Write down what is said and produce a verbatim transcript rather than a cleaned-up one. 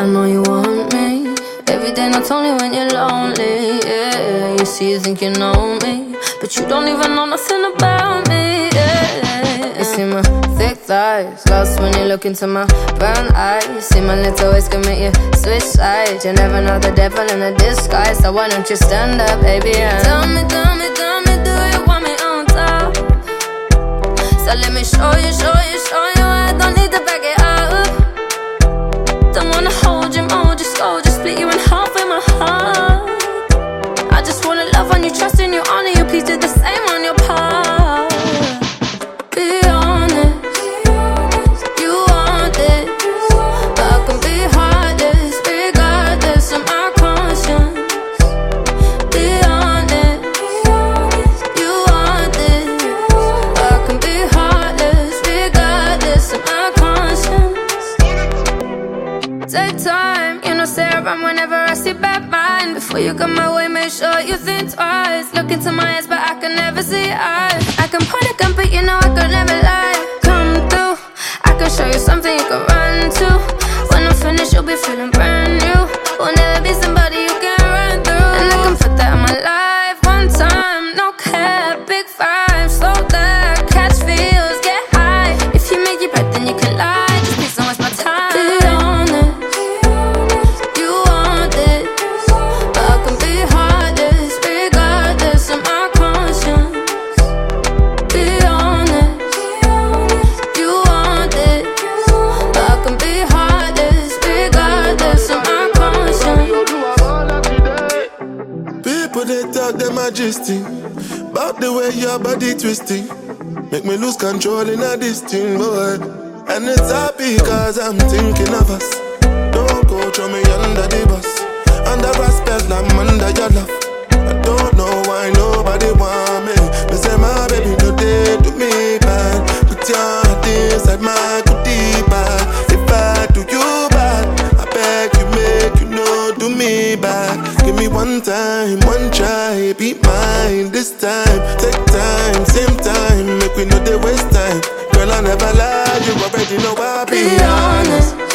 I know you want me every day, not only when you're lonely. Yeah, you see, you think you know me, but you don't even know nothing about me. Yeah, you see my thick thighs, lost when you look into my brown eyes. See my little ways can make you switch sides. You never know the devil in a disguise, so why don't you stand up, baby, and tell me, tell me, tell me, do you want me on top? So let me show you, show you, show you. I don't need to back it up. Don't wanna hold you, mold you, scold you, split you in half with my heart. I just wanna love on you, trust in you, honor you. Please do the same on your part. Be honest, you want this, but I can be heartless regardless of my conscience. Be honest, you want this, but I can be heartless regardless of my conscience. Take time, you know, stay around whenever I see bad mind. Before you come my way, make sure you think twice. Look into my eyes, but I can never see eyes. I can point a gun, but you know I could never lie. Come through, I can show you something you can run to. When I'm finished, you'll be feeling brand new. Will never be somebody you can run through. And I can put that in my life one time, no cap, big five, slow down, catch feels, get high. If you make your breath, then you can lie. Just please don't waste my time. Be honest, you want it, but I can be heartless regardless of my conscience. Be honest, you want it, but I can be heartless regardless of my conscience. People they talk them majesty about the way your body twisting, make me lose control in a this thing, boy. And it's happy cause I'm thinking of us. Don't go throw me under the bus. Under respect, I'm under your love. I don't know why nobody want me. Me say my baby no they do me bad. Put your heart inside my goodie bag. If I do you bad, I beg you make you know do me back. Give me one time, one try, be mine this time. Take time, same time, make we know they waste time. Girl, I never lie, you already know I be Be honest,